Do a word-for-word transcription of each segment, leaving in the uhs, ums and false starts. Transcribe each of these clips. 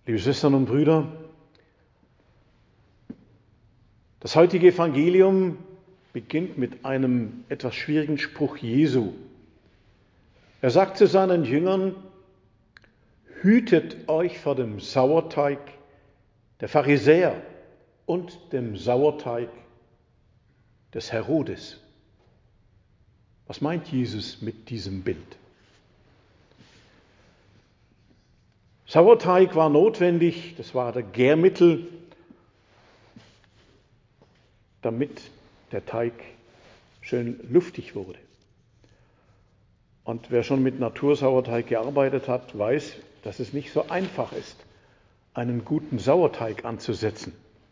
Liebe Schwestern und Brüder, das heutige Evangelium beginnt mit einem etwas schwierigen Spruch Jesu. Er sagt zu seinen Jüngern: Hütet euch vor dem Sauerteig der Pharisäer und dem Sauerteig des Herodes. Was meint Jesus mit diesem Bild? Sauerteig war notwendig, das war der Gärmittel, damit der Teig schön luftig wurde. Und wer schon mit Natursauerteig gearbeitet hat, weiß, dass es nicht so einfach ist, einen guten Sauerteig anzusetzen.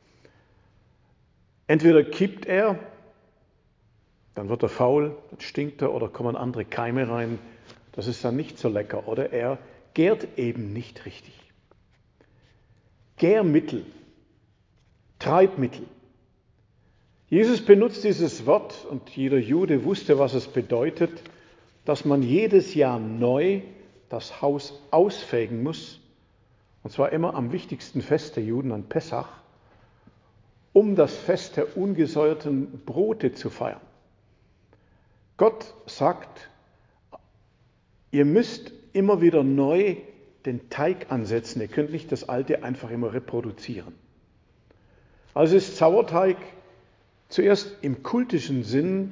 Entweder kippt er, dann wird er faul, dann stinkt er oder kommen andere Keime rein. Das ist dann nicht so lecker. Oder er gärt eben nicht richtig. Gärmittel, Treibmittel. Jesus benutzt dieses Wort und jeder Jude wusste, was es bedeutet, dass man jedes Jahr neu das Haus ausfegen muss, und zwar immer am wichtigsten Fest der Juden, an Pessach, um das Fest der ungesäuerten Brote zu feiern. Gott sagt, ihr müsst immer wieder neu den Teig ansetzen, ihr könnt nicht das Alte einfach immer reproduzieren. Also ist Sauerteig zuerst im kultischen Sinn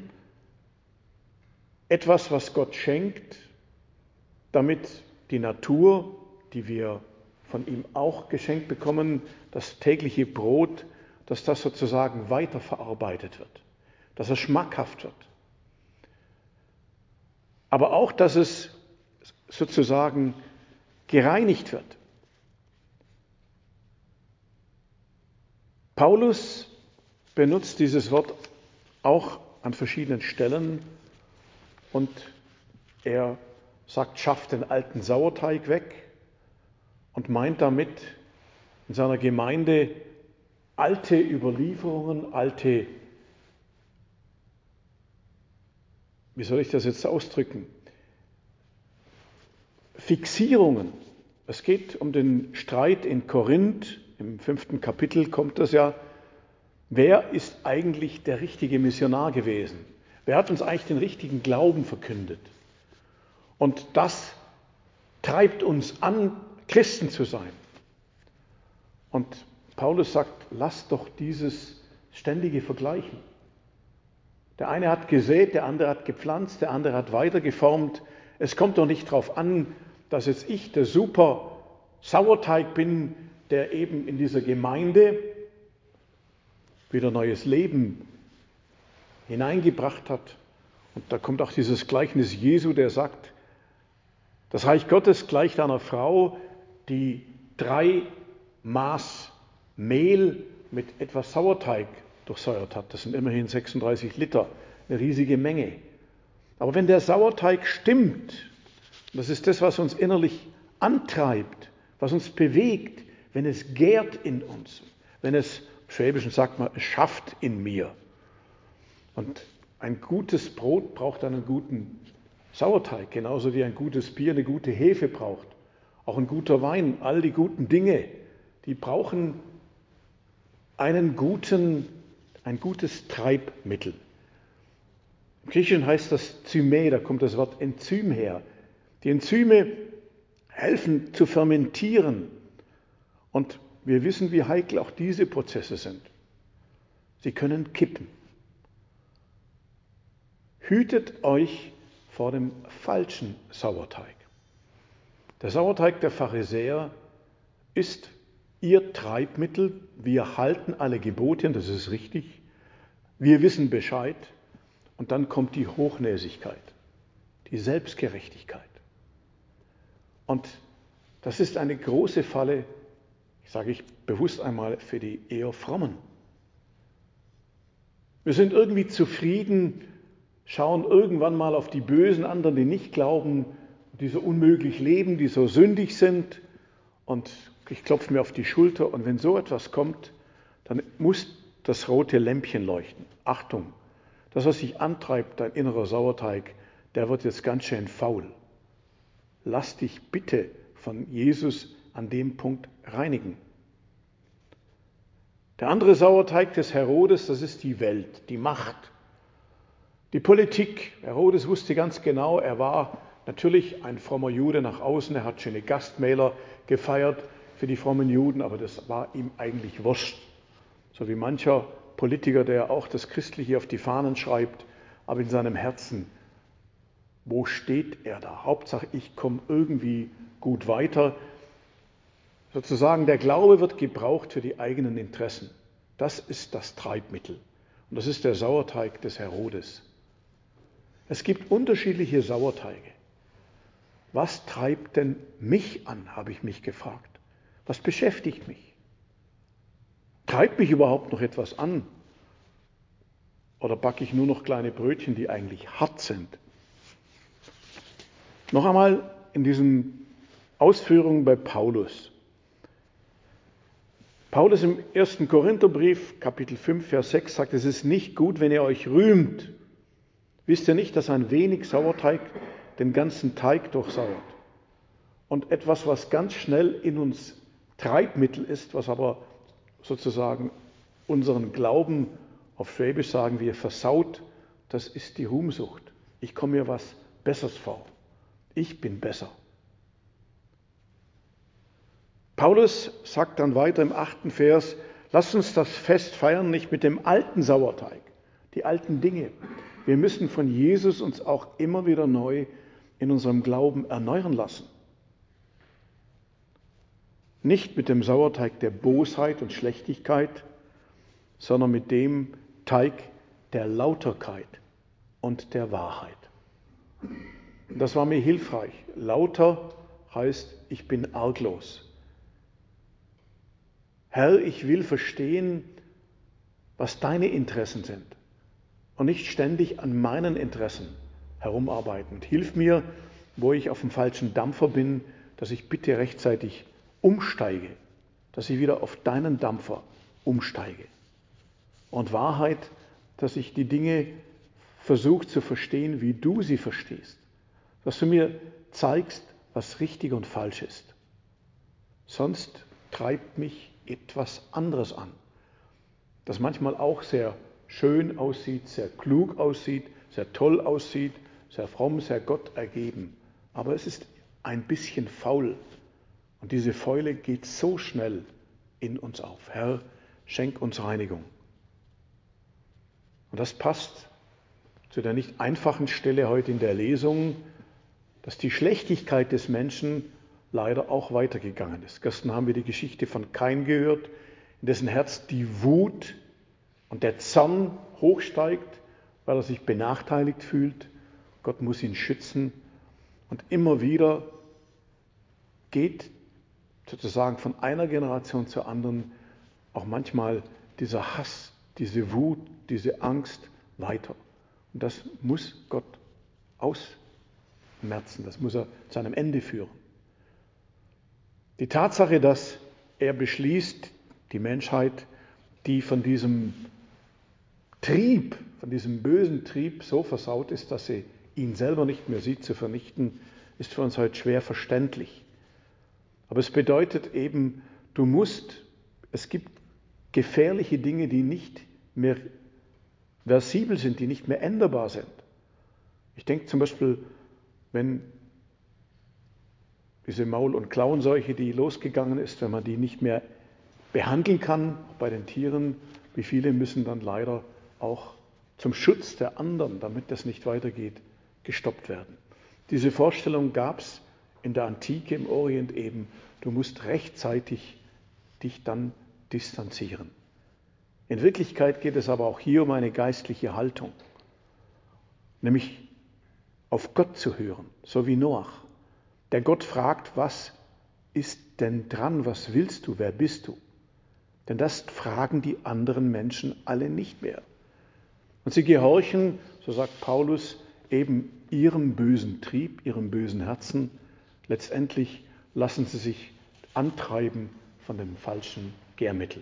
etwas, was Gott schenkt, damit die Natur, die wir von ihm auch geschenkt bekommen, das tägliche Brot, dass das sozusagen weiterverarbeitet wird, dass es schmackhaft wird. Aber auch, dass es sozusagen gereinigt wird. Paulus benutzt dieses Wort auch an verschiedenen Stellen und er sagt, schafft den alten Sauerteig weg und meint damit in seiner Gemeinde alte Überlieferungen, alte, wie soll ich das jetzt ausdrücken, Fixierungen. Es geht um den Streit in Korinth, im fünften Kapitel kommt das ja. Wer ist eigentlich der richtige Missionar gewesen? Wer hat uns eigentlich den richtigen Glauben verkündet? Und das treibt uns an, Christen zu sein. Und Paulus sagt, lasst doch dieses ständige Vergleichen. Der eine hat gesät, der andere hat gepflanzt, der andere hat weitergeformt. Es kommt doch nicht darauf an, dass jetzt ich der super Sauerteig bin, der eben in dieser Gemeinde wieder neues Leben hineingebracht hat. Und da kommt auch dieses Gleichnis Jesu, der sagt, das Reich Gottes gleicht einer Frau, die drei Maß Mehl mit etwas Sauerteig durchsäuert hat. Das sind immerhin sechsunddreißig Liter, eine riesige Menge. Aber wenn der Sauerteig stimmt, das ist das, was uns innerlich antreibt, was uns bewegt, wenn es gärt in uns, wenn es, im Schwäbischen sagt man, es schafft in mir. Und ein gutes Brot braucht einen guten Sauerteig, genauso wie ein gutes Bier eine gute Hefe braucht. Auch ein guter Wein, all die guten Dinge, die brauchen einen guten, ein gutes Treibmittel. Im Griechischen heißt das Zyme, da kommt das Wort Enzym her. Die Enzyme helfen zu fermentieren. Und wir wissen, wie heikel auch diese Prozesse sind. Sie können kippen. Hütet euch vor dem falschen Sauerteig. Der Sauerteig der Pharisäer ist ihr Treibmittel. Wir halten alle Gebote, das ist richtig. Wir wissen Bescheid. Und dann kommt die Hochnäsigkeit, die Selbstgerechtigkeit. Und das ist eine große Falle, sage ich bewusst einmal, für die eher Frommen. Wir sind irgendwie zufrieden, schauen irgendwann mal auf die bösen anderen, die nicht glauben, die so unmöglich leben, die so sündig sind. Und ich klopfe mir auf die Schulter. Und wenn so etwas kommt, dann muss das rote Lämpchen leuchten. Achtung, das, was sich antreibt, dein innerer Sauerteig, der wird jetzt ganz schön faul. Lass dich bitte von Jesus an dem Punkt reinigen. Der andere Sauerteig des Herodes, das ist die Welt, die Macht, die Politik. Herodes wusste ganz genau, er war natürlich ein frommer Jude nach außen, er hat schöne Gastmähler gefeiert für die frommen Juden, aber das war ihm eigentlich wurscht. So wie mancher Politiker, der auch das Christliche auf die Fahnen schreibt, aber in seinem Herzen, wo steht er da? Hauptsache, ich komme irgendwie gut weiter. Sozusagen, der Glaube wird gebraucht für die eigenen Interessen. Das ist das Treibmittel. Und das ist der Sauerteig des Herodes. Es gibt unterschiedliche Sauerteige. Was treibt denn mich an, habe ich mich gefragt. Was beschäftigt mich? Treibt mich überhaupt noch etwas an? Oder backe ich nur noch kleine Brötchen, die eigentlich hart sind? Noch einmal in diesen Ausführungen bei Paulus. Paulus im ersten Korintherbrief, Kapitel fünf, Vers sechs sagt, es ist nicht gut, wenn ihr euch rühmt. Wisst ihr nicht, dass ein wenig Sauerteig den ganzen Teig durchsauert? Und etwas, was ganz schnell in uns Treibmittel ist, was aber sozusagen unseren Glauben, auf Schwäbisch sagen wir, versaut, das ist die Ruhmsucht. Ich komme mir was Besseres vor. Ich bin besser. Paulus sagt dann weiter im achten Vers, lasst uns das Fest feiern, nicht mit dem alten Sauerteig, die alten Dinge. Wir müssen von Jesus uns auch immer wieder neu in unserem Glauben erneuern lassen. Nicht mit dem Sauerteig der Bosheit und Schlechtigkeit, sondern mit dem Teig der Lauterkeit und der Wahrheit. Das war mir hilfreich. Lauter heißt, ich bin arglos. Herr, ich will verstehen, was deine Interessen sind und nicht ständig an meinen Interessen herumarbeiten. Und hilf mir, wo ich auf dem falschen Dampfer bin, dass ich bitte rechtzeitig umsteige, dass ich wieder auf deinen Dampfer umsteige. Und Wahrheit, dass ich die Dinge versuche zu verstehen, wie du sie verstehst. Dass du mir zeigst, was richtig und falsch ist. Sonst treibt mich etwas anderes an, das manchmal auch sehr schön aussieht, sehr klug aussieht, sehr toll aussieht, sehr fromm, sehr Gott ergeben. Aber es ist ein bisschen faul. Und diese Fäule geht so schnell in uns auf. Herr, schenk uns Reinigung. Und das passt zu der nicht einfachen Stelle heute in der Lesung, dass die Schlechtigkeit des Menschen leider auch weitergegangen ist. Gestern haben wir die Geschichte von Kain gehört, in dessen Herz die Wut und der Zorn hochsteigt, weil er sich benachteiligt fühlt. Gott muss ihn schützen. Und immer wieder geht sozusagen von einer Generation zur anderen auch manchmal dieser Hass, diese Wut, diese Angst weiter. Und das muss Gott ausmerzen, das muss er zu einem Ende führen. Die Tatsache, dass er beschließt, die Menschheit, die von diesem Trieb, von diesem bösen Trieb so versaut ist, dass sie ihn selber nicht mehr sieht, zu vernichten, ist für uns heute schwer verständlich. Aber es bedeutet eben, du musst, es gibt gefährliche Dinge, die nicht mehr versibel sind, die nicht mehr änderbar sind. Ich denke zum Beispiel, wenn diese Maul- und Klauenseuche, die losgegangen ist, wenn man die nicht mehr behandeln kann bei den Tieren, wie viele müssen dann leider auch zum Schutz der anderen, damit das nicht weitergeht, gestoppt werden. Diese Vorstellung gab es in der Antike im Orient eben, du musst rechtzeitig dich dann distanzieren. In Wirklichkeit geht es aber auch hier um eine geistliche Haltung, nämlich auf Gott zu hören, so wie Noach, der Gott fragt, was ist denn dran, was willst du, wer bist du? Denn das fragen die anderen Menschen alle nicht mehr. Und sie gehorchen, so sagt Paulus, eben ihrem bösen Trieb, ihrem bösen Herzen. Letztendlich lassen sie sich antreiben von dem falschen Gärmittel.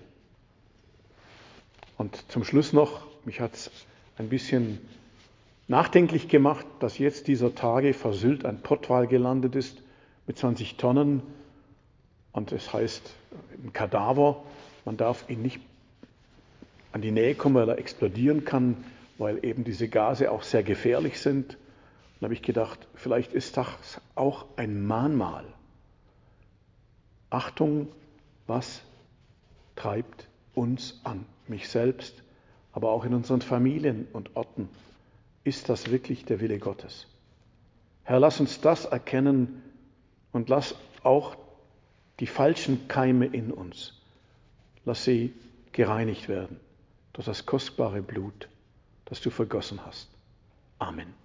Und zum Schluss noch, mich hat es ein bisschen nachdenklich gemacht, dass jetzt dieser Tage vor Sylt ein Pottwal gelandet ist mit zwanzig Tonnen. Und es heißt, ein Kadaver, man darf ihn nicht an die Nähe kommen, weil er explodieren kann, weil eben diese Gase auch sehr gefährlich sind. Dann habe ich gedacht, vielleicht ist das auch ein Mahnmal. Achtung, was treibt uns an? Mich selbst, aber auch in unseren Familien und Orten. Ist das wirklich der Wille Gottes? Herr, lass uns das erkennen und lass auch die falschen Keime in uns, lass sie gereinigt werden durch das kostbare Blut, das du vergossen hast. Amen.